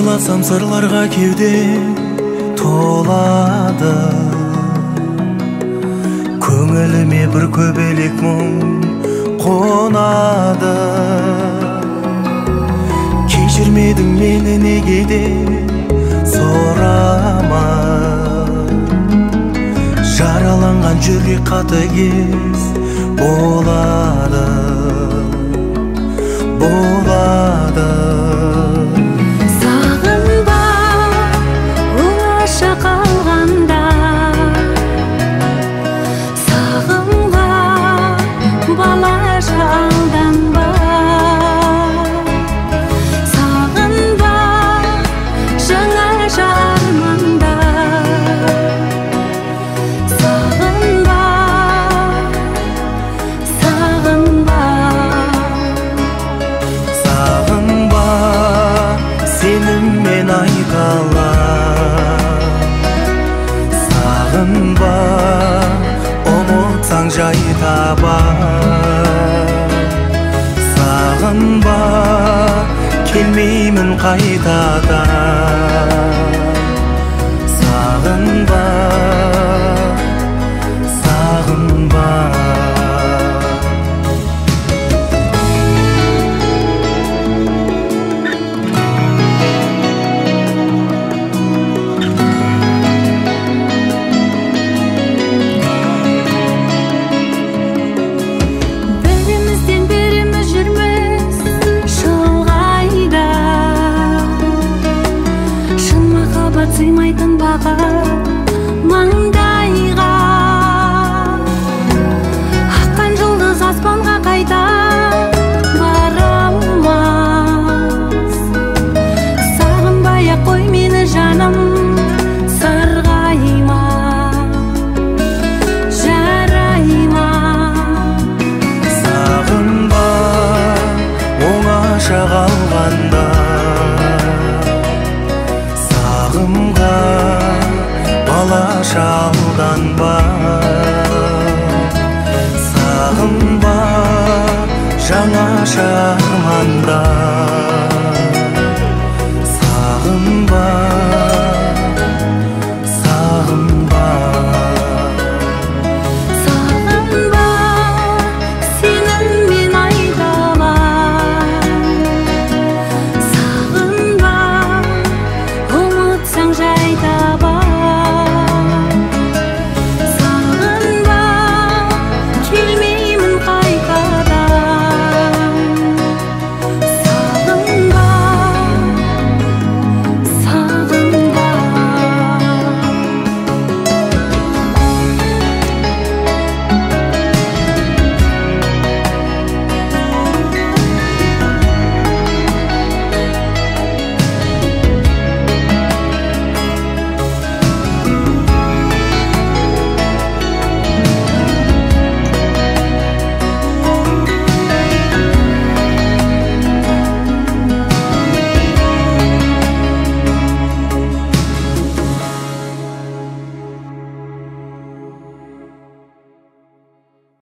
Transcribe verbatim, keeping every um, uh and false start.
ойласам сырларға кеуде толады, көңіліме бір көбелек мұң қонады. Кешірмедің мені неге де сұрама, жараланған жүрек қатыгез болады, болады. Сағынба оңаша қалғанда, сағынба балаша алданба, сағынба жаңаша арманда, сағынба, сағынба. Сағынба сеніммен айтала, сағынба ұмытсаң жай табар, сағынба келмеймін қайтадан, сағынба, сағынба. Бірімізден біріміз жүрміз шалғайда, шын махаббат сыймайтын бақыт маңдайға. Аққан жұлдыз аспанға қайта бара алмас, сағынбай-ақ қой мені жаным, сарғайма, жарайма. Сағынба оңаша қалғанда, сағынға балаша алданба, сағынба жаңаша арманда,